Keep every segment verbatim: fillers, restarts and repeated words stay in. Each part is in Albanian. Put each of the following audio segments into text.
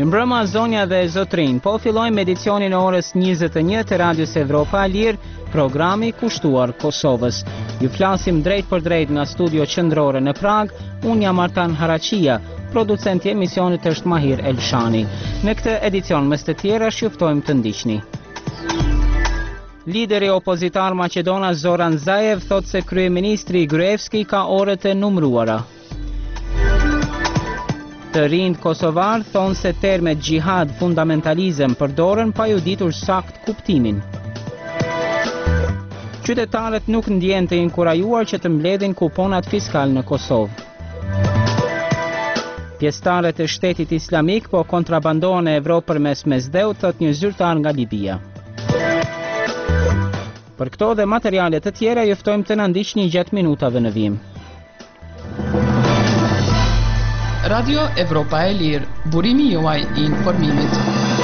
Mirëmbrëma zonja dhe zotrin, po fillojmë edicionin e orës njëzet e një të Radios Evropa e Lirë, programi kushtuar Kosovës. Ju flasim drejt për drejt nga studio qendrore në Prag, unë jam Artan Haraqia, producenti i emisionit është Mahir Elshani. Në këtë edicion mes të tjera shjuftojmë të ndiqni. Lideri opozitar Maqedonas Zoran Zaev thot se kryeministri Gruevski ka orët e numruara. Të rinjt kosovar thonë se termet gjihad fundamentalizëm përdoren pa ju ditur sakt kuptimin. Qytetarët nuk ndjen të inkurajuar që të mbledhin kuponat fiskal në Kosovë. Pjesëtarët e shtetit islamik po kontrabandohen në Evropë përmes mesdheut, thot një zyrtar nga Libia. Për këto dhe materiale të tjera juftojmë të na ndiqni gjatë minutave në vim. Radio Evropa e Lirë, burimi juaj i informimit.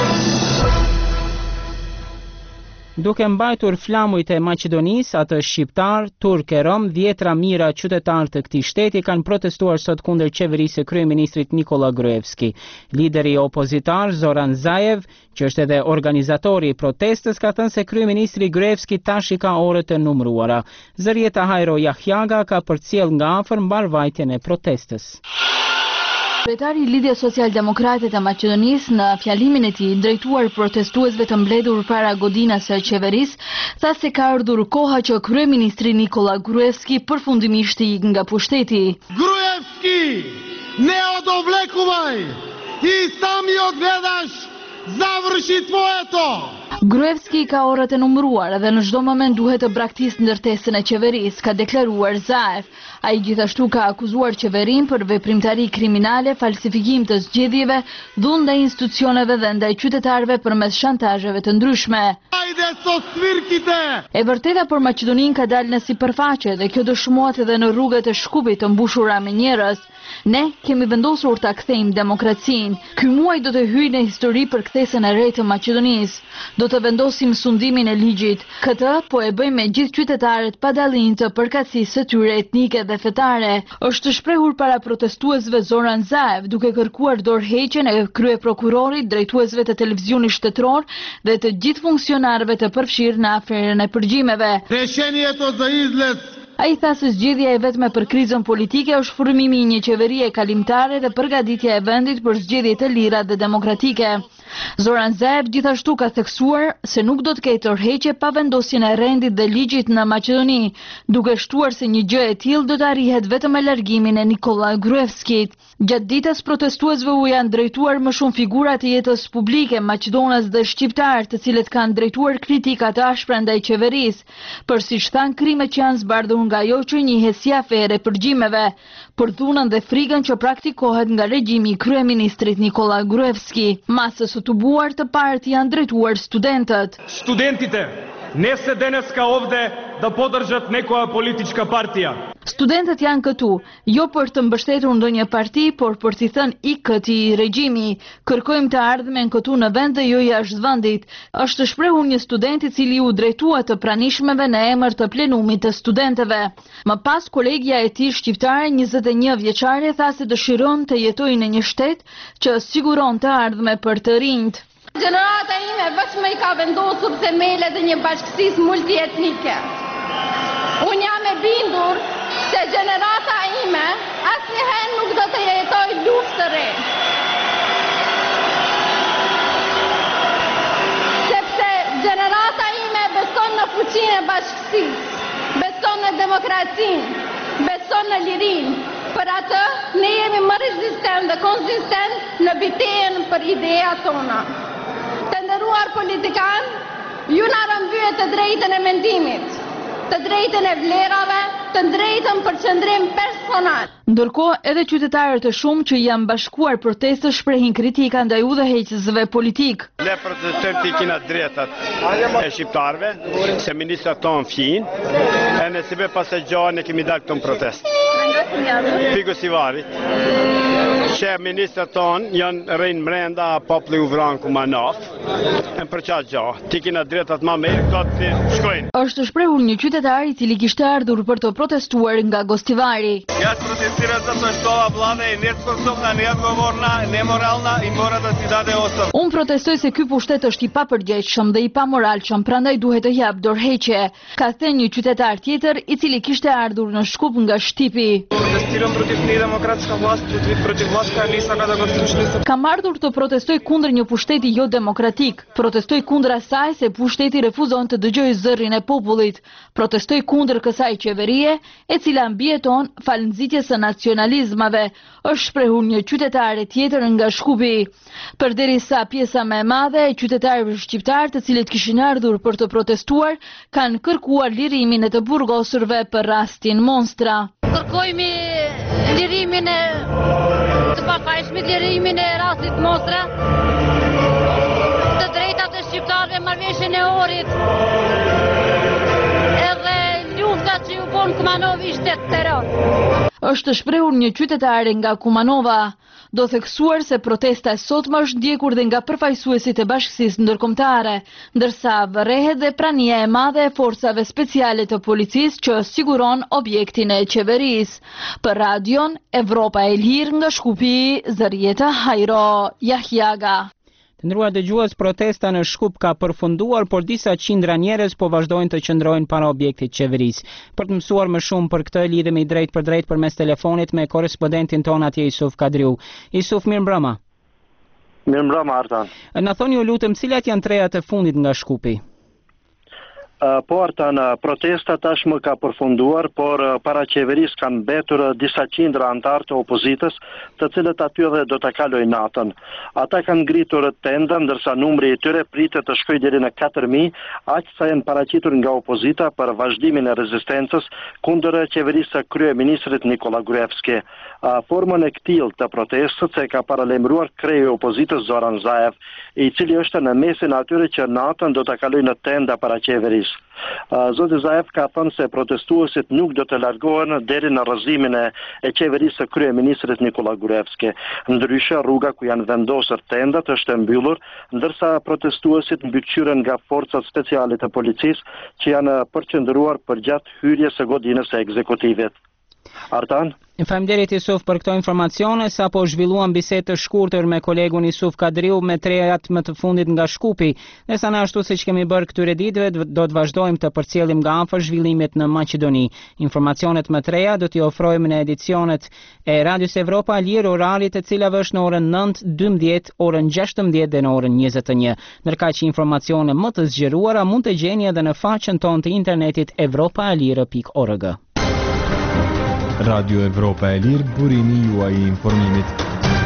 Duke mbajtur flamujt e Maqedonisë, atë shqiptar, turk e rom, dhjetra mijëra qytetarë të këtij shteti kanë protestuar sot kundër qeverisë së kryeministrit Nikola Gruevski. Lideri opozitar Zoran Zaev, që është edhe organizatori i protestës, ka thënë se kryeministri Gruevski tash i ka orët e numruara. Zërieta Hajro Jahjaga ka përcjell nga afër mbarvajtjen e protestës. Kryetari i Lidhjes Social-Demokrate të Maqedonisë në fjalimin e tij drejtuar protestuesve të mbledhur para godinas së qeverisë, tha se ka ardhur koha që kryeministri Nikola Gruevski përfundimisht të ikë nga pushteti. Gruevski, ne odovlekuvaj, i sami odvedash zavrshit poeto. Gruevski ka orët e numruar dhe në çdo moment duhet të braktisë ndërtesën e qeverisë, ka deklaruar Zaev. Ai gjithashtu ka akuzuar qeverinë për veprimtari kriminale, falsifikim të zgjedhjeve, dhunë ndaj institucioneve dhe ndaj qytetarëve përmes shantazheve të ndryshme. Hajde sot svirkite! E vërteta për Maqedoninë ka dalë në sipërfaqe dhe kjo dëshmohet edhe në rrugët e Shkupit të mbushura me njerëz. Ne kemi vendosur ta kthejmë demokracinë. Ky muaj do të hyjë në histori për kthesën e re të Maqedonisë. Do të vendosim sundimin e ligjit. Këtë po e bëjmë me gjithë qytetarët pa dallim të përkatësisë së tyre etnike dhe fetare. Është shprehur para protestuesve Zoran Zaev, duke kërkuar dorëheqjen e kryeprokurorit, drejtuesve të televizionit shtetëror dhe të gjithë funksionarëve të përfshirë në aferën e përgjimeve. Reshenie të zëizles. Ai tha se zgjedhja e vetme për krizën politike është formimi i një qeverie kalimtare dhe përgatitja e vendit për zgjedhje të lira dhe demokratike. Zoran Zaev gjithashtu ka theksuar se nuk do të ketë tërheqje pa vendosjen e rendit dhe ligjit në Maqedoni, duke shtuar se një gjë e tillë do të arrihet vetëm me largimin e Nikola Gruevskit. Gjatë ditës protestuesve u janë drejtuar më shumë figura të jetës publike maqedonas dhe shqiptar, të cilët kanë drejtuar kritika të ashpra ndaj qeverisë, për siç thanë krimet që janë zbardhur nga ajo që njihet si afere përgjimeve, për dhunën dhe frikën që praktikohet nga regjimi i kryeministrit Nikola Gruevski. Masës së tubuar të parë janë drejtuar studentët. Studentite, nëse danes ka ovde da podržat nekoja politička partija. Studentët janë këtu, jo për të mbështetur ndonjë parti, por për t'i thënë i këtij regjimi. Kërkojmë të ardhmen këtu në vend dhe jo jashtë vendit. Është shprehur një student i cili u drejtua të pranishmeve në emër të plenumit të studentëve. Më pas kolegja e tij shqiptare, njëzet e një vjeçare, tha se dëshiron të jetojë në një shtet që siguron të ardhme për të rinjt. Gjenerata ime vetëm i ka vendosur themelet e një bashkësisë multietnike. Unë jam e bindur se gjenerata ime asnjëherë nuk do të jetojë luftë të re. Sepse gjenerata ime beson në fuqinë e bashkësisë, beson në demokracinë, beson në lirinë. Për atë, ne jemi më rezistent dhe konsistent në bitejën për ideat tona. Të nderuar politikan, ju na rëmbyet të drejtën e mendimit, të drejtën e vlerave, të drejtën për qëndrim personal. Ndërkohë, edhe qytetarët e shumë që janë bashkuar protestës shprehin kritika ndaj udhëheqësve politik. Ne protestojmë të kina drejtat e shqiptarëve, se ministrat tonë fjinë, e në si be pas e gjohë ne kemi dalë këto në protestë. Figo Sivarit, që ministrat tonë janë rejnë mrenda populli u vranë ku ma nafë, për qatë gjo, ti kina dretat ma me këto të shkojnë. Është shprehur një qytetar i cili kishte ardhur për të protestuar nga Gostivari. Ja të protestirat za të shtova vlade, ne të sposobna, ne odgovorna, ne moralna i mora të cidade osëm. Unë protestoj se ky pushtet është i papërgjegjshëm dhe i pamoralshëm, prandaj duhet të jap dorëheqje, ka thënë një qytetar tjetër i cili kishte ardhur në Shkup nga Shtipi. Protestiram protiv nedemokratska vlast, protiv vlast koja nisa kada konstitucionista. Kam ardhur të protestoj kundër një pushteti jo demokratik. Protestoj kundër asaj se pushteti refuzon të dëgjojë zërin e popullit. Protestoj kundër kësaj qeverie e cila mbijeton fal nxitjes së nacionalizmave, është shprehur një qytetare tjetër nga Shkupi. Përderisa pjesa më e madhe e qytetarëve shqiptar të cilët kishin ardhur për të protestuar kanë kërkuar lirimin e të burgosurve për rastin Monstra. Kërkojmë lirimin e të pafajshmit, lirimin e rastit Monstra, të drejtat e shqiptarëve, marrëveshjen e orit, edhe lufta që u bon Kumanov ishte terror. Është shprehur një qytetare nga Kumanova. Do theksuar se protesta e sotme është ndjekur dhe nga përfaqësuesit e bashkësisë ndërkombëtare, ndërsa vërrehet dhe prania e madhe e forcave speciale të policisë që siguron objektin e qeverisë. Për radion Evropa e Lirë nga Shkupi, Zërieta Hajro Jahjaga. Të ndruar dëgjues, protesta në Shkup ka përfunduar, por disa qindra njerëz po vazhdojnë të qëndrojnë para objektit qeverisë. Për të mësuar më shumë për këtë, lidhemi drejt për drejt përmes telefonit me korrespondentin ton atje Isuf Kadriu. Isuf, mirëmbrëma. Mirëmbrëma, Artan. Na thoni ju lutem, cilat janë trejat e fundit nga Shkupi? Po, Artan, protesta tashmë ka përfunduar, por para qeverisë kanë mbetur disa qindra antar të opozitës, të cilët aty edhe do të kalojnë natën. Ata kanë ngritur tenda, ndërsa numri i tyre pritet të shkojë deri në katër mijë, aq sa janë paraqitur nga opozita për vazhdimin e rezistencës kundër qeverisë së kryeministrit Nikola Gruevski. Formën e këtill të protestës e ka paralajmëruar kreu i opozitës Zoran Zaev, i cili është në mesin atyre që natën do të kalojnë në tenda para qeverisë. Zoti Zaev ka thënë se protestuesit nuk do të largohen deri në rrëzimin e qeverisë së kryeministrit Nikola Gruevski. Ndryshe, rruga ku janë vendosur tendat është e mbyllur, ndërsa protestuesit mbikëqyren nga forcat speciale të policisë që janë përqendruar përgjatë hyrjes së godinës së ekzekutivit. Artan? Faleminderit Isuf për këto informacione. Sapo zhvilluam bisedë të shkurtër me kolegun Isuf Kadriu me trejat më të fundit nga Shkupi. Nëse na ashtu siç kemi bërë këtyre ditëve, do të vazhdojmë të përcjellim nga afër zhvillimet në Maqedoni. Informacionet më të reja do t'i ofrojmë në edicionet e Radios Evropa Lirë, orarit të cilave është në orën nëntë, dymbëdhjetë, orën gjashtëmbëdhjetë dhe në orën njëzet e një. Ndërkaq që informacione më të zgjeruara mund të gjeni edhe në faqen tonë të internetit evropa e lirë pikë org. Radio Evropa e Lirë, burimi juaj i informimit.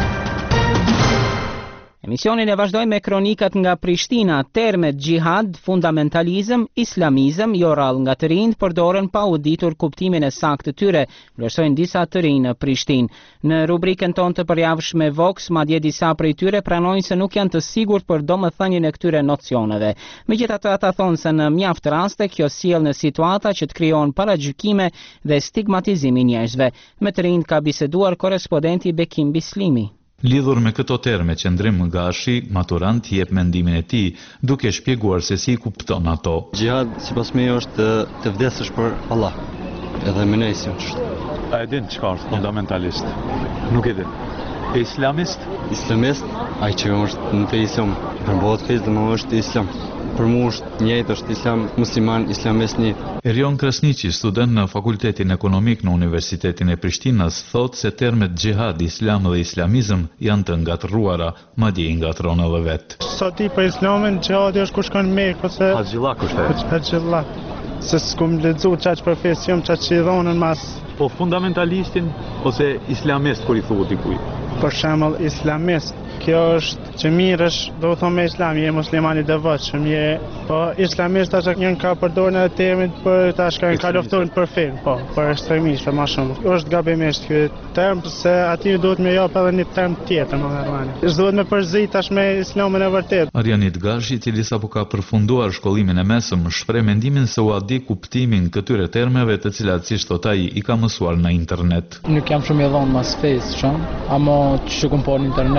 Emisionin e vazhdojmë me kronikat nga Prishtina. Termet gjihad, fundamentalizëm, islamizëm, jo rrallë nga të rinjt, përdoren pa u ditur kuptimin e saktë të tyre, vlerësojnë disa të rinj në Prishtinë. Në rubrikën tonë të përjavshme Vox, madje disa prej tyre pranojnë se nuk janë të sigurt për domethënien e këtyre nocioneve. Megjithatë, ata thonë se në mjaft raste kjo sjell në situata që të krijon paragjykime dhe stigmatizim i njerëzve. Me të rinjt ka biseduar korrespondenti Bekim Bislimi. Lidhur me këto terme, Qendrim Gashi, maturant, jep mendimin e tij, duke shpjeguar se si kupton ato. Gjihad, sipas meje, është të vdesësh për Allah, edhe më nejsi është. A e din çka është fundamentalist? Nuk e din. E islamist? Islamist, ai që është në të islam, përmbohet fesë dhe më është islam. Për mu është njëjtë, është islam musliman, islamist një. Erion Krasniqi, student në Fakultetin Ekonomik në Universitetin e Prishtinës, thot se termet gjihad, islam dhe islamizëm janë të ngatruara, madje i ngatron edhe vet. Sa ti për islamin, gjihadi është kur shkon me ose Haxhillak është. Haxhillak. Se s'kum lexu çaq profesion, çaq që i dhonën mas. Po fundamentalistin ose islamist kur i thuhet dikujt? Për shembull islamist, kjo është që mirësh, do të thonë me islam, je muslimani devotshëm, je, po islamist tash janë ka përdorur në termin për tash kanë ka luftuar për fen, po, për ekstremistë më shumë. Është gabimisht ky term se aty duhet më jap edhe një term tjetër, më normalisht. S'duhet më përzit tash me islamin e vërtet. Arianit Gashi, i cili sapo ka përfunduar shkollimin e mesëm, shpreh mendimin se u a di kuptimin këtyre termeve, të cilat siç thot ai i ka mësuar në internet. Nuk jam shumë i dhënë mas fesë, shumë, ama që kum po në internet,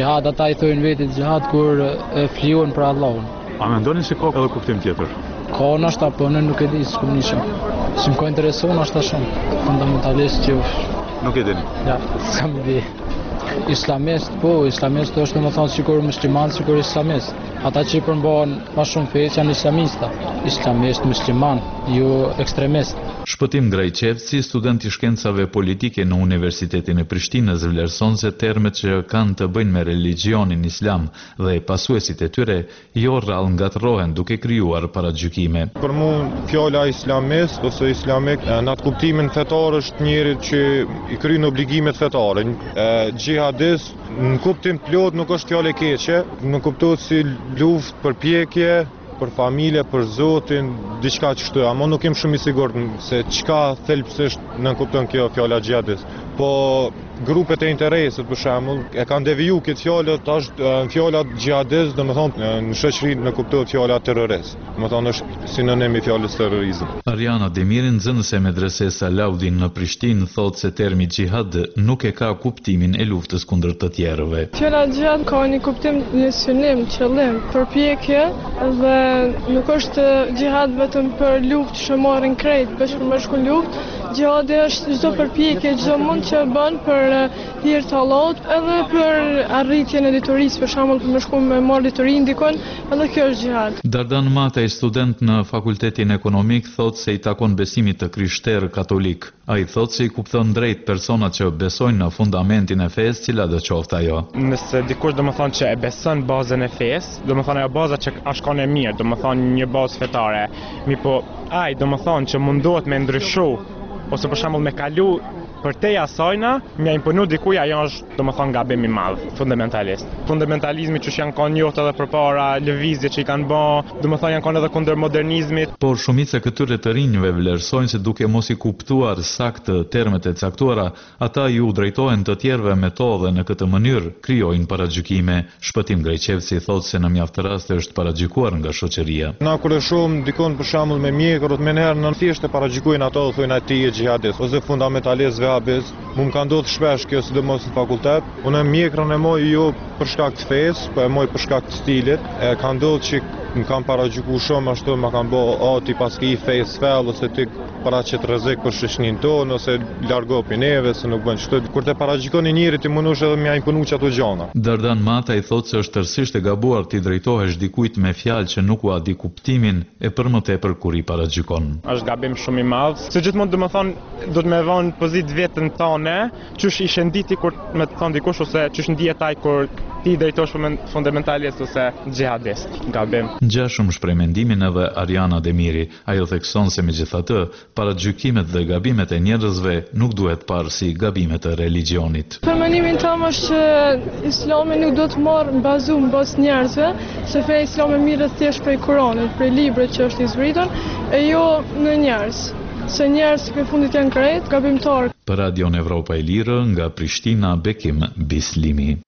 Gjihad, ata i thojnë vetit gjihad kur e flijon për Allahun. A mendoni se ka edhe kuptim tjetër? Ka nashta, po unë nuk e di, s'kum nishëm. Si më ka interesuar nashta shumë, fundamentalist që... Nuk e dini? Ja, s'kam di. Islamist, po, islamist është në më thonë sikur musliman, sikur islamist. Ata që i përmbohen ma shumë fejt janë islamista. Islamist, musliman, jo ekstremist. Shpëtim Grajqevci, student i shkencave politike në Universitetin e Prishtinës, vlerëson se termet që kanë të bëjnë me religionin islam dhe pasuesit e tyre jo rrallë ngatrohen duke krijuar paragjykime. Për mu fjala islamist ose islamik në atë kuptimin fetar është njëri që i kryen obligimet fetare. Gjihadist në kuptim të plot nuk është fjalë e keqe, nuk kuptohet si luftë, përpjekje për familje, për Zotin, diçka kështu, ama nuk jem shumë i sigurt se çka thelbësisht në kupton kjo fjala xhihadist. Po grupet e interesit për shembull e kanë deviju këtë fjalë, tash fjala xhihadist, domethënë në shoqëri në kuptohet fjala terrorist. Domethënë është sinonim i fjalës terrorizëm. Ariana Demiri, nxënëse medresesa Laudin në Prishtinë, thotë se termi xhihad nuk e ka kuptimin e luftës kundër të tjerëve. Fjala xhihad ka një kuptim, një synim, qëllim, përpjekje dhe nuk është xhihad vetëm për luftë që marrin krejt, veç për me shku luftë. Xhihadi është çdo përpjekje, çdo mund që bën për hir të Allahut, edhe për arritjen e diturisë, për shembull për me shku me marr diturinë ndikon, edhe kjo është xhihad. Dardan Mataj, student në Fakultetin Ekonomik, thotë se i takon besimit të krishterë katolik. Ai thotë se i kupton drejt personat që besojnë në fundamentin e fesë, cila do qoftë ajo. Nëse dikush domethënë që e beson bazën e fesë, domethënë ajo baza që është kanë e mirë, domethënë një bazë fetare, mi po ai domethënë që mundohet me ndryshu ose për shembull me kalu për teja sajna, më imponu dikuj, ajo është domethënë gabim i madh, fundamentalist. Fundamentalizmi që janë kanë njohur edhe përpara, lëvizje që i kanë bë, domethënë janë kanë edhe kundër modernizmit. Por shumica këtyre të rinjve vlerësojnë se duke mos i kuptuar saktë termet e caktuara, ata ju drejtohen të tjerëve metodhe në këtë mënyrë krijojnë paragjykime. Shpëtim Grajqevci thotë se në mjaft raste është paragjykuar nga shoqëria. Na kur e shohim dikon për shembull me mjekër, më herë në thjesht e paragjykojnë ato, thonë ai je xhihadist ose fundamentalist vehabist. Mu më ka ndodhur shpesh kjo, sidomos në fakultet. Unë mjekrën e moj jo për shkak të fesë, po e moj për shkak të stilit. E ka ndodhur që më kanë paragjykuar shumë ashtu, më kanë bë, "O ti paske i fesë fell ose ti paraqet rrezik për shoqërinë tonë ose largo pineve se nuk bën çto." Kur të paragjykoni njëri ti mundosh edhe më imponu çato gjëra. Dardan Mataj thotë se është tërësisht e gabuar ti drejtohesh dikujt me fjalë që nuk ua di kuptimin e për më tepër kur i paragjykon. Është gabim shumë i madh. Se gjithmonë domethënë do të më vënë pozitë vetën tonë, çush i shënditi kur me të thonë dikush ose çush ndihet ai kur ti drejtohesh për fundamentalist ose xhihadist. Gabim. Ngjashëm shpreh mendimin edhe Ariana Demiri. Ajo thekson se megjithatë, paragjykimet dhe gabimet e njerëzve nuk duhet parë si gabimet e religionit. Për mendimin tim është që Islami nuk do të marrë bazu në bazë njerëzve, se feja islame mirë thjesht prej Kuranit, prej librit që është i zbritur, e jo në njerëz. Se njerëz që në fundit janë krejt, gabimtar. Për Radion Evropa e Lirë, nga Prishtina, Bekim Bislimi.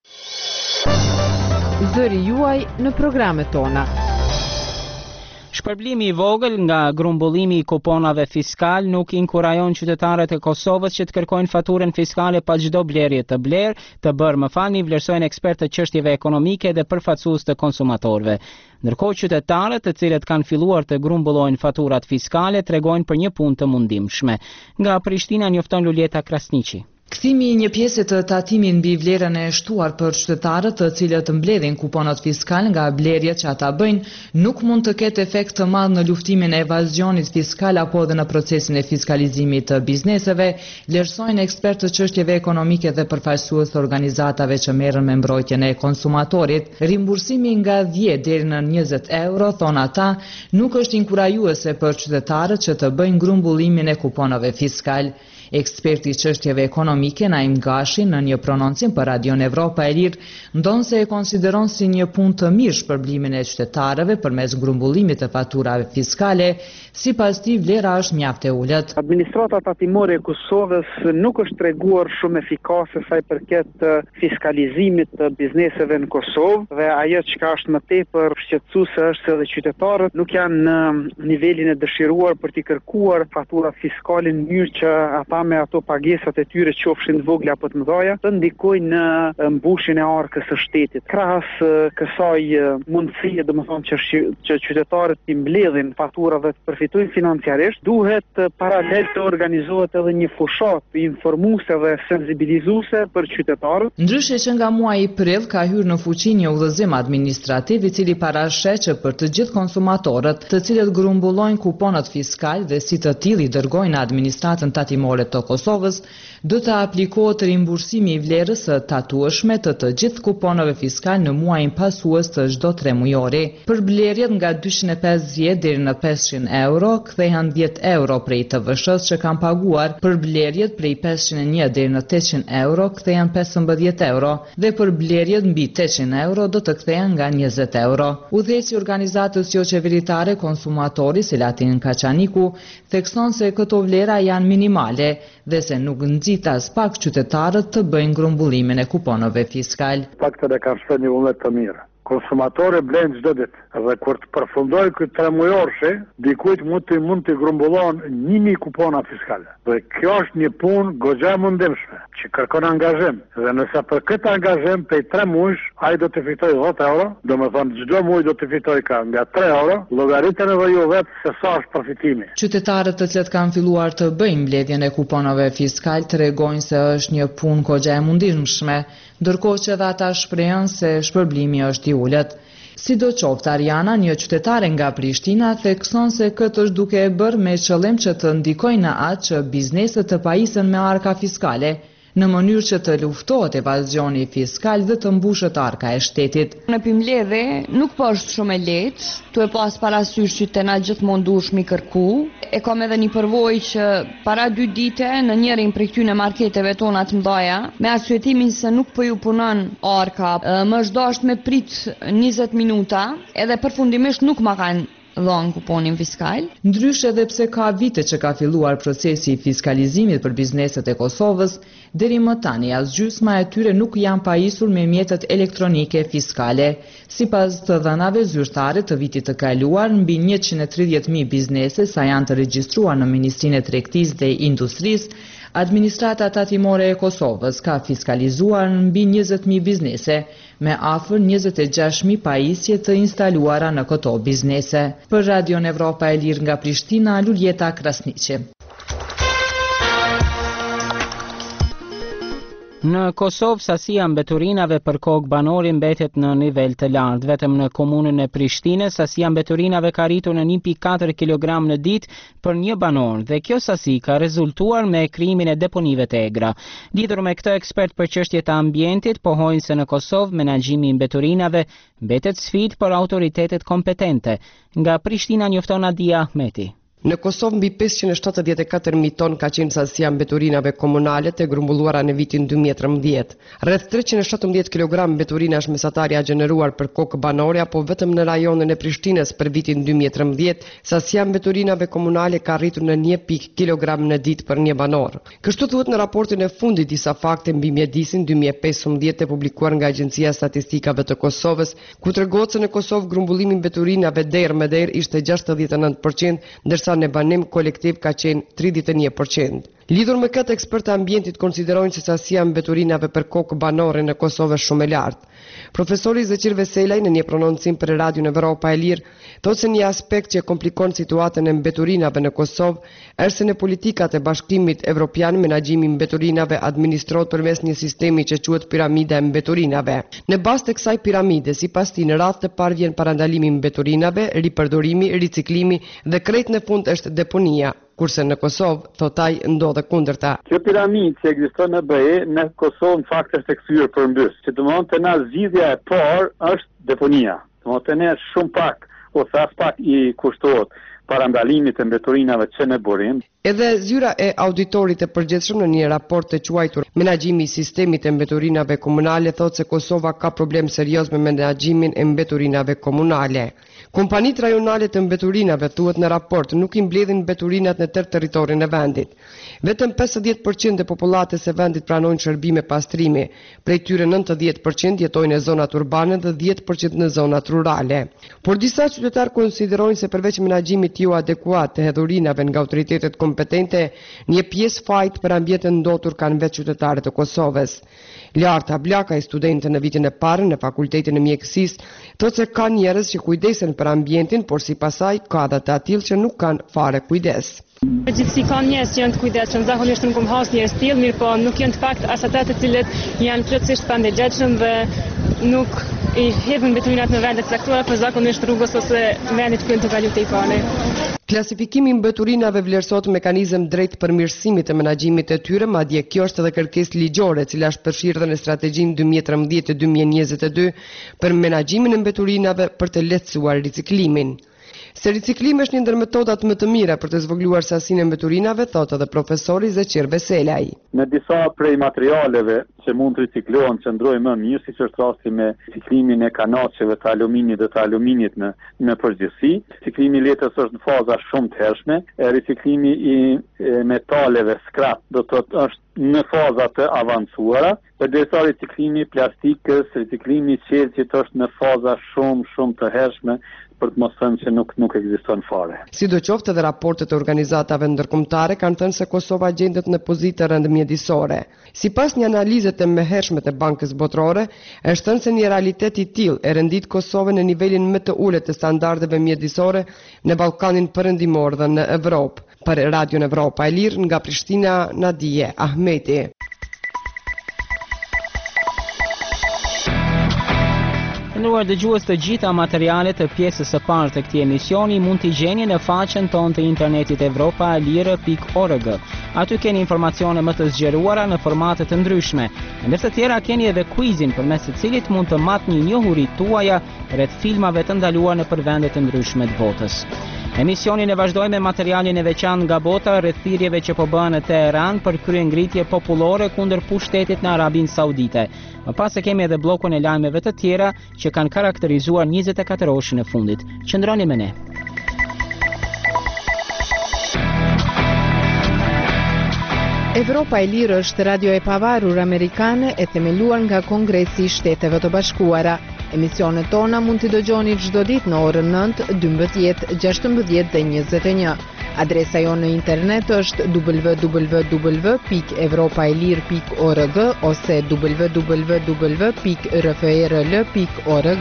Zëri juaj në programet tona. Shpërblimi i vogël nga grumbullimi i kuponave fiskal nuk inkurajon qytetarët e Kosovës që të kërkojnë faturën fiskale pa çdo blerje të blerë, të bërë më falni, vlerësojnë ekspertë të çështjeve ekonomike dhe përfaqësues të konsumatorëve. Ndërkohë qytetarët të cilët kanë filluar të grumbullojnë faturat fiskale tregojnë për një punë të mundimshme. Nga Prishtina njofton Luljeta Krasniqi. Kthimi i një pjese të tatimit mbi vlerën e shtuar për qytetarët të cilët mbledhin kuponat fiskal nga blerjet që ata bëjnë, nuk mund të ketë efekt të madh në luftimin e evazionit fiskal apo edhe në procesin e fiskalizimit të bizneseve, vlerësojnë ekspertë të çështjeve ekonomike dhe përfaqësues të organizatave që merren me mbrojtjen e konsumatorit. Rimbursimi nga dhjetë deri në njëzet euro, thon ata, nuk është inkurajuese për qytetarët që të bëjnë grumbullimin e kuponave fiskal. Eksperti i çështjeve ekonomike Naim Gashi në një prononcim për Radion Evropa e Lirë ndonë se e konsideron si një punë të mirë shpërblimin e qytetarëve përmes grumbullimit të faturave fiskale, sipas tij vlera është mjaft e ulët. Administrata tatimore e Kosovës nuk është treguar shumë efikase sa i përket fiskalizimit të bizneseve në Kosovë dhe ajo që është më tepër shqetësuese është se edhe qytetarët nuk janë në nivelin e dëshiruar për t'i kërkuar faturat fiskale në mënyrë që ata me ato pagesat e tyre qofshin të vogla apo të mëdha, të ndikojnë në mbushjen e arkës së shtetit. Krahas kësaj mundësie, domethënë që, që qytetarët të mbledhin fatura dhe të përfitojnë financiarisht, duhet paralel të organizohet edhe një fushat informuese dhe sensibilizuese për qytetarët. Ndryshe që nga muaji prill ka hyrë në fuqi një udhëzim administrativ i cili parasheh që për të gjithë konsumatorët, të cilët grumbullojnë kuponat fiskal dhe si të tillë i dërgojnë në administratën tatimore të Kosovës, do të aplikohet rimbursimi i vlerës së tatueshme të të gjithë kuponave fiskal në muajin pasues të çdo tre mujori. Për blerjet nga dyqind e pesëdhjetë deri në pesëqind euro, kthehen dhjetë euro prej T V S-s që kanë paguar. Për blerjet prej pesëqind e një deri në tetëqind euro, kthehen pesëmbëdhjetë euro dhe për blerjet mbi tetëqind euro do të kthehen nga njëzet euro. Udhëheqësi i organizatës jo qeveritare Konsumatori Selatin Kaçaniku thekson se këto vlera janë minimale dhe se nuk nxit as pak qytetarët të bëjnë grumbullimin e kuponave fiskal. Paktën e kanë shënë një vullnet të mirë. Konsumatori blen çdo ditë dhe kur të përfundoj këtë tre mujorshi, dikujt mund të mund të grumbullon një mijë kupona fiskale. Dhe kjo është një punë goxha e mundimshme, që kërkon angazhim. Dhe nëse për këtë angazhim prej tre muajsh ai do të fitojë dhjetë euro, domethënë çdo muaj do të fitojë ka nga tre euro, llogaritën edhe ju vetë se sa është përfitimi. Qytetarët të cilët kanë filluar të bëjnë mbledhjen e kuponave fiskal tregojnë se është një punë goxha e mundimshme, ndërkohë që edhe ata shprehen se shpërblimi është i ulët. Sidoqoftë, Ariana, një qytetare nga Prishtina, thekson se këtë është duke e bërë me qëllim që të ndikojnë në atë që bizneset të pajisen me arka fiskale, në mënyrë që të luftohet evazioni fiskal dhe të mbushet arka e shtetit. Në pimbledhe nuk po është shumë e lehtë, tu e pas parasysh që të na gjithmonë duhesh mi kërku. E kam edhe një përvojë që para dy dite në njërin prej këtyre marketeve tona të mëdha, me arsyetimin se nuk po ju punon arka, më është dashur me prit njëzet minuta, edhe përfundimisht nuk ma kanë dhënë kuponin fiskal. Ndryshe edhe pse ka vite që ka filluar procesi i fiskalizimit për bizneset e Kosovës, deri më tani as gjysma e tyre nuk janë pajisur me mjetet elektronike fiskale. Sipas të dhënave zyrtare të vitit të kaluar, mbi njëqind e tridhjetë mijë biznese sa janë të regjistruar në Ministrinë e Tregtisë dhe Industrisë, Administrata tatimore e Kosovës ka fiskalizuar mbi njëzet mijë biznese, me afër njëzet e gjashtë mijë pajisje të instaluara në këto biznese. Për Radion Evropa e Lirë nga Prishtina, Luljeta Krasniqi. Në Kosovë, sasia mbeturinave për kokë banori mbetet në nivel të lartë. Vetëm në komunën e Prishtinës, sasia mbeturinave ka rritur në një pikë katër kilogram në ditë për një banor, dhe kjo sasi ka rezultuar me krijimin e deponive të egra. Lidhur me këtë, ekspert për çështjet e ambientit pohojnë se në Kosovë menaxhimi i mbeturinave mbetet sfidë për autoritetet kompetente. Nga Prishtina njofton Adia Ahmeti. Në Kosovë mbi pesëqind e shtatëdhjetë e katër mijë ton ka qenë sasia mbeturinave komunale të grumbulluara në vitin dy mijë e trembëdhjetë. Rreth treqind e shtatëmbëdhjetë kilogram mbeturina është mesatarja gjeneruar për kokë banore, apo vetëm në rajonin e Prishtinës për vitin dy mijë e trembëdhjetë, sasia mbeturinave komunale ka rritur në një pikë kilogram në ditë për një banor. Kështu thuhet në raportin e fundit disa fakte mbi mjedisin dy mijë e pesëmbëdhjetë e publikuar nga Agjencia e Statistikave të Kosovës, ku tregohet se në Kosovë grumbullimi i mbeturinave derë me derë ishte gjashtëdhjetë e nëntë përqind, ndërsa në banim kolektiv ka qenë tridhjetë e një përqind. Lidhur me këtë, ekspertë ambientit konsiderojnë se sasia mbeturinave për kokë banore në Kosovë është shumë e lartë. Profesori Zeqir Veselaj në një prononcim për Radion Evropa e Lirë thotë se një aspekt që komplikon situatën e mbeturinave në Kosovë është se në politikat e Bashkimit Evropian menaxhimi i mbeturinave administrohet përmes një sistemi që quhet piramida e mbeturinave. Në bazë të kësaj piramide, sipas tij, në radhë të parë vjen parandalimi i mbeturinave, ripërdorimi, riciklimi dhe krejt në fund është deponia. Kurse në Kosovë, thotaj, ndodhe kundërta. Kjo piramidë që ekziston në B E në Kosovë në fakt është e kthyer përmbys. Që do të thonë të na zgjidhja e parë është deponia. Do të thonë ne shumë pak ose as pak i kushtohet parandalimit të mbeturinave që në burim. Edhe zyra e auditorit e përgjithshëm në një raport të quajtur Menaxhimi i sistemit të mbeturinave komunale thotë se Kosova ka problem serioz me menaxhimin e mbeturinave komunale. Kompanitë rajonale të mbeturinave, thuhet në raport, nuk i mbledhin mbeturinat në tërë territorin e vendit. Vetëm pesëdhjetë përqind e popullatës së vendit pranojnë shërbime pastrimi. Prej tyre nëntëdhjetë përqind jetojnë në zonat urbane dhe dhjetë përqind në zonat rurale. Por disa qytetarë konsiderojnë se përveç menaxhimit jo adekuat të hedhurinave nga autoritetet kompetente, një pjesë fajt për ambientin ndotur kanë vetë qytetarët e Kosovës. Larta Blaka, studente në vitin e parë në Fakultetin e Mjekësisë, thotë se ka njerëz që kujdesen për ambientin, por sipas saj ka edhe të tillë që nuk kanë fare kujdes. Përgjithësi ka njerëz që janë të kujdesshëm, zakonisht nuk kam has njerëz të tillë, mirë po nuk janë të fakt as ata të cilët janë plotësisht pandegjetshëm dhe nuk i hedhin mbeturinat në vende të caktuara, por zakonisht rrugës ose vendit ku janë të kaluar tepane. Klasifikimi i mbeturinave vlerësohet mekanizëm drejt përmirësimit të menaxhimit të tyre, madje kjo është edhe kërkesë ligjore, e cila është përfshirë në strategjinë dy mijë e trembëdhjetë e dy mijë e njëzet e dy për menaxhimin e mbeturinave për të lehtësuar riciklimin. Se riciklimi është një ndër metodat më të mira për të zvogëluar sasinë e mbeturinave, thotë edhe profesori Zeqir Veselaj. Në disa prej materialeve që mund të riciklohen qëndrojnë më mirë, siç është rasti me riciklimin e kanaqeve të aluminit dhe të aluminit në në përgjithësi. Riciklimi i letrës është në faza shumë të hershme, e riciklimi i e, metaleve scrap do të thotë është në faza të avancuara, përderisa riciklimi i plastikës, riciklimi i qelçit është në faza shumë shumë të hershme, për të mos thënë që nuk nuk ekziston fare. Sidoqoftë edhe raportet e organizatave ndërkombëtare kanë thënë se Kosova gjendet në pozitë rënd mjedisore. Sipas një analize të mëhershme të Bankës Botërore, është thënë se një realitet i tillë e rendit Kosovën në nivelin më të ulët të standardeve mjedisore në Ballkanin Perëndimor dhe në Evropë. Për Radion Evropa e Lirë nga Prishtina, Nadije Ahmeti. Nderuar dëgjues, të gjitha materialet të pjesës së parë të këtij emisioni mund t'i gjeni në faqen tonë të internetit evropa e lirë pikë org. Aty keni informacione më të zgjeruara në formate të ndryshme. Ndër të tjera keni edhe quizin përmes të cilit mund të matni njohuritë tuaja rreth filmave të ndaluar nëpër vende të ndryshme të botës. Emisionin e vazhdojmë me materialin e veçantë nga bota rreth thirrjeve që po bëhen në Teheran për kryengritje popullore kundër pushtetit në Arabinë Saudite. Më pas e kemi edhe bllokun e lajmeve të tjera që kanë karakterizuar njëzet e katër orëshin e fundit. Qëndroni me ne. Evropa e Lirë është radio e pavarur amerikane e themeluar nga Kongresi i Shteteve të Bashkuara. Emisionet tona mund t'i dëgjoni çdo ditë në orën nëntë, dymbëdhjetë, gjashtëmbëdhjetë dhe njëzet e një. Adresa jonë në internet është w w w pikë evropaelir pikë org ose w w w pikë r f r l pikë org.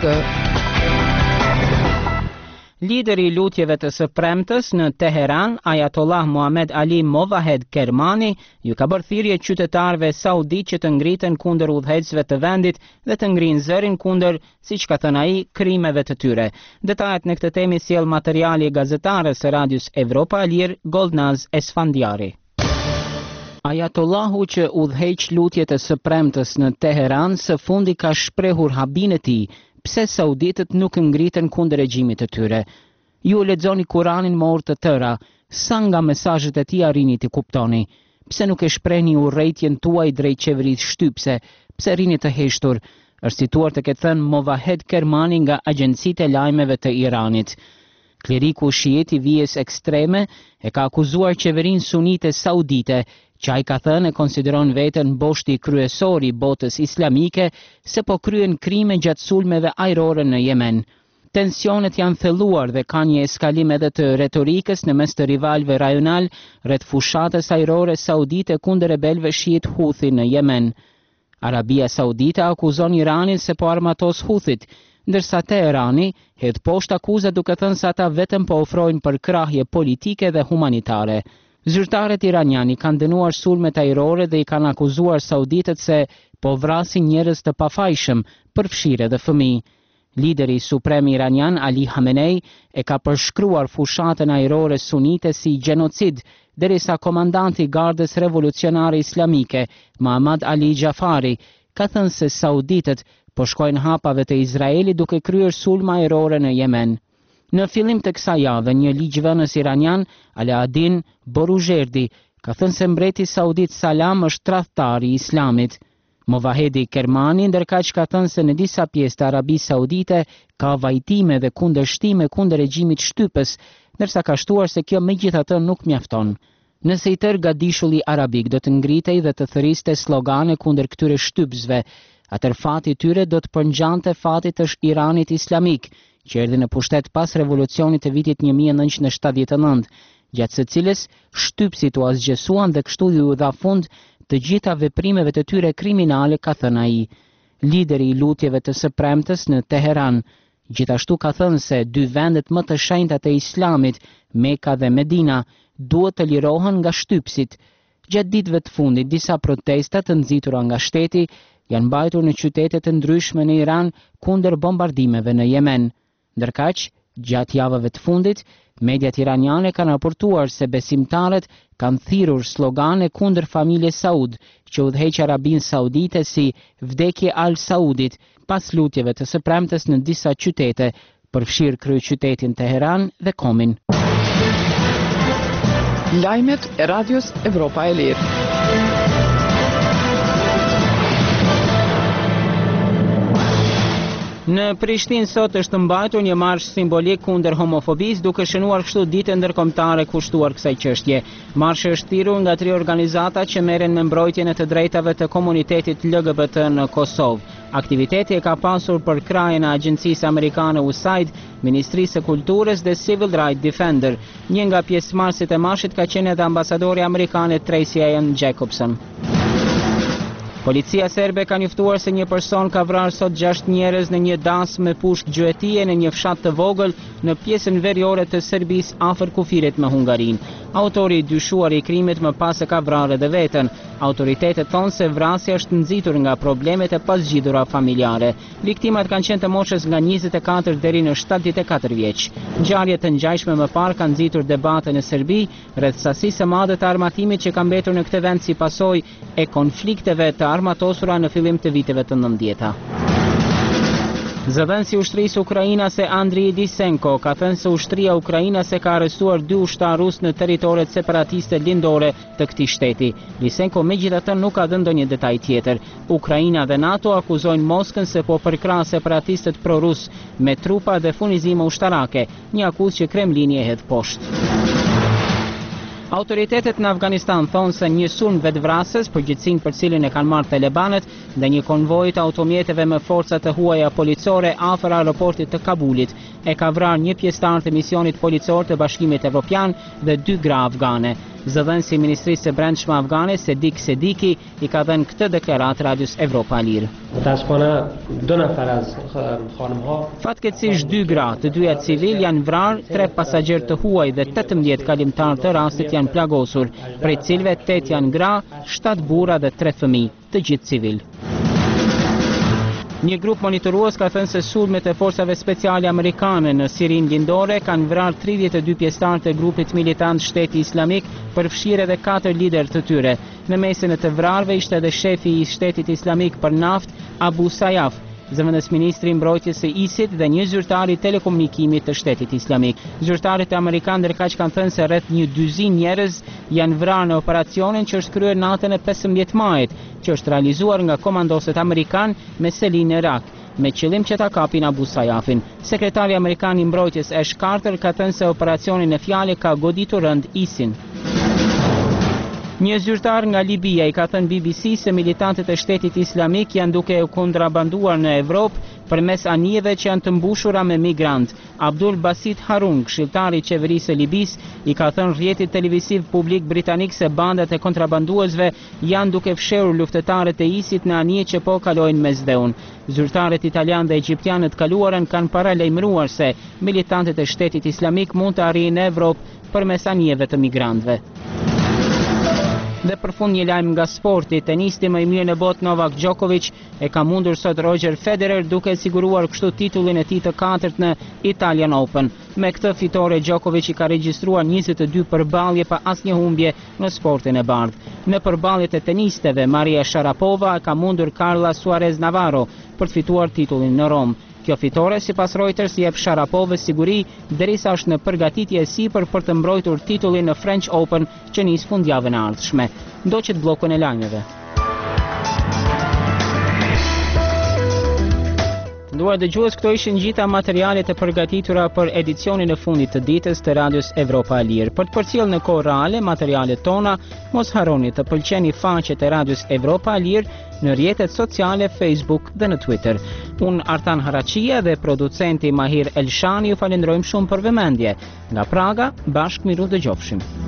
Lideri i lutjeve të së premtës në Teheran, Ayatollah Muhammad Ali Movahed Kermani, ju ka bërë thirrje qytetarëve saudit që të ngriten kundër udhëheqësve të vendit dhe të ngrinë zërin kundër, siç ka thënë ai, krimeve të tyre. Detajet në këtë temë sjell materiali i gazetarës së radios Evropa e Lirë, Golnaz Esfandiari. Ayatollahu që udhëheq lutjet e së premtës në Teheran së fundi ka shprehur habin e tij. Pse sauditët nuk ngriten kundër regjimit të tyre? Ju lexoni Kur'anin me orë të tëra, sa nga mesazhet e tij arrini të kuptoni? Pse nuk e shprehni urrëtitjen tuaj drejt qeverisë shtypse? Pse rini të heshtur? Është cituar të ketë thënë Movahed Kermani nga agjencitë e lajmeve të Iranit. Kleriku shiit i vijes ekstreme e ka akuzuar qeverinë sunite saudite, që ai ka thënë e konsideron veten boshti kryesor i botës islamike, se po kryen krime gjatë sulmeve ajrore në Yemen. Tensionet janë thelluar dhe ka një eskalim edhe të retorikës në mes të rivalëve rajonal rreth fushatës ajrore saudite kundër rebelëve shiit Houthi në Yemen. Arabia Saudite akuzon Iranin se po armatos Houthit, ndërsa Teherani hedh poshtë akuza duke thënë se ata vetëm po ofrojnë përkrahje politike dhe humanitare. Zyrtarët iraniani kanë dënuar sulmet ajrore dhe i kanë akuzuar sauditët se po vrasin njerëz të pafajshëm, përfshirë edhe fëmijë. Lideri suprem iranian Ali Khamenei e ka përshkruar fushatën ajrore sunite si gjenocid, derisa komandanti i Gardës Revolucionare Islamike, Muhammad Ali Jafari, ka thënë se sauditët po shkojnë hapave të Izraelit duke kryer sulma ajrore në Yemen. Në fillim të kësaj jave, një ligjvënës iranian, Alaaddin Borujerdi, ka thënë se mbreti saudit Salam është tradhtar i Islamit. Movahedi Kermani ndërkaq ka thënë se në disa pjesë të Arabisë Saudite ka vajtime dhe kundërshtime kundër regjimit shtypës, ndërsa ka shtuar se kjo megjithatë nuk mjafton. Nëse i tërë gadishulli arabik do të ngritej dhe të thëriste slogane kundër këtyre shtypsve, atër fati tyre do të përngjante fatit të Iranit Islamik, që erdhi në pushtet pas revolucionit të vitit një mijë e nëntëqind e shtatëdhjetë e nëntë, gjatë së cilës shtypësit u asgjesuan dhe kështu ju dha fund të gjitha veprimeve të tyre kriminale, ka thënë ai. Lideri i lutjeve të së premtës në Teheran gjithashtu ka thënë se dy vendet më të shenjta të Islamit, Mekka dhe Medina, duhet të lirohen nga shtypësit. Gjatë ditëve të fundit, disa protesta të nxitura nga shteti janë mbajtur në qytete të ndryshme në Iran kundër bombardimeve në Yemen. Ndërkaq, gjatë javëve të fundit, mediat iraniane kanë raportuar se besimtarët kanë thirrur slogane kundër familjes Saud, që udhëheq Arabinë Saudite si vdekje al Saudit, pas lutjeve të së premtes në disa qytete, përfshirë kryeqytetin Teheran dhe Komin. Lajmet e Radios Evropa e Lirë. Në Prishtinë sot është mbajtur një marsh simbolik kundër homofobisë, duke shënuar kështu ditën ndërkombëtare kushtuar kësaj çështje. Marshi është thirrur nga tri organizata që merren me mbrojtjen e të drejtave të komunitetit L G B T në Kosovë. Aktiviteti e ka pasur për krajën e agjencisë amerikane U S A I D, Ministrisë së Kulturës dhe Civil Rights Defender. Një nga pjesëmarrësit e marshit ka qenë edhe ambasadori amerikane Tracy Ann Jacobson. Policia serbe ka njoftuar se një person ka vrarë sot gjashtë njerëz në një dasmë me pushk gjuetie në një fshat të vogël në pjesën veriore të Serbisë afër kufirit me Hungarinë. Autori i dyshuar i krimit më pas e ka vrarë edhe veten. Autoritetet thonë se vrasja është nxitur nga problemet e pasgjidhura familjare. Viktimat kanë qenë të moshës nga njëzet e katër deri në shtatëdhjetë e katër vjeç. Ngjarjet të ngjashme më parë kanë nxitur debate në Serbi rreth sasisë së madhe të armatimit që ka mbetur në këtë vend si pasojë e konflikteve të armatosura në fillim të viteve të nëntëdhjetë. Zëdhënësi i ushtrisë ukrainase Andriy Disenko ka thënë se ushtria ukrainase ka arrestuar dy ushtarë rus në territoret separatiste lindore të këtij shteti. Disenko megjithatë nuk ka dhënë ndonjë detaj tjetër. Ukraina dhe NATO akuzojnë Moskën se po përkrah separatistët pro-rus me trupa dhe furnizime ushtarake, një akuzë që Kremlini e hedh poshtë. Autoritetet në Afganistan thonë se një sulm vetvrasës, përgjegjësinë për cilin e kanë marrë Talibanët, dhe një konvoj të automjeteve me forca të huaja policore afër aeroportit të Kabulit e ka vrarë një pjesëtar të misionit policor të Bashkimit Evropian dhe dy gra afgane. Zëdhënësi i Ministrisë së Brendshme afgane Sedik Sediki i ka dhënë këtë deklaratë Radios Evropa e Lirë. Fatkeqësisht dy gra, të dyja civil janë vrarë, tre pasagerë të huaj dhe tetëmbëdhjetë kalimtar të rastit janë plagosur, prej cilëve tetë janë gra, shtatë burra dhe tre fëmijë, të gjithë civil. Një grup monitorues ka thënë se sulmet e forcave speciale amerikane në Sirinë lindore kanë vrarë tridhjetë e dy pjesëtar të grupit militant Shteti Islamik, përfshirë edhe katër lider të tyre. Në mesin e të vrarëve ishte edhe shefi i Shtetit Islamik për naftë, Abu Sayyaf, zëvendës ministri i mbrojtjes së ISIT dhe një zyrtar i telekomunikimit të Shtetit Islamik. Zyrtarët amerikanë ndërkaq kanë thënë se rreth një dyzinë njerëz janë vrarë në operacionin që është kryer natën e pesëmbëdhjetë majit, që është realizuar nga komandoset amerikanë me selin në Irak, me qëllim që ta kapin Abu Sayyafin. Sekretari amerikan i mbrojtjes Ash Carter ka thënë se operacioni në fjalë ka goditur rënd ISIN. Një zyrtar nga Libia i ka thënë B B C se militantët e Shtetit Islamik janë duke u kontrabanduar në Evropë përmes anijeve që janë të mbushura me migrant. Abdul Basit Harun, këshilltari i qeverisë së Libisë, i ka thënë rrjetit televiziv publik britanik se bandat e kontrabanduesve janë duke fshehur luftëtarët e ISIT në anije që po kalojnë Mesdheun. Zyrtarët italian dhe egjiptian të kaluarën kanë paralajmëruar se militantët e Shtetit Islamik mund të arrijnë në Evropë përmes anijeve të migrantëve. Dhe për fund një lajm nga sporti, tenisti më i mirë në botë Novak Djokovic e ka mundur sot Roger Federer duke siguruar kështu titullin e tij të katërt në Italian Open. Me këtë fitore Djokovic i ka regjistruar njëzet e dy përballje pa asnjë humbje në sportin e bardhë. Në përballjet e tenisteve, Maria Sharapova ka mundur Carla Suarez Navarro për të fituar titullin në Rom. Kjo fitore, sipas Reuters, jep Sharapovës siguri derisa është në përgatitje e sipër për të mbrojtur titullin në French Open që nis fundjavën e ardhshme. Ndoqet bllokun e lajmeve. Nduar dëgjues, këto ishin gjitha materialet e përgatitura për edicionin e fundit të ditës të Radios Evropa e Lirë. Për të përcjellë në kohë reale materialet tona, mos harroni të pëlqeni faqet e Radios Evropa e Lirë në rrjetet sociale, Facebook dhe në Twitter. Unë Artan Harachia dhe producenti Mahir Elshani ju falenderojmë shumë për vëmendje. Nga Praga, bashkë miru dëgjofshim.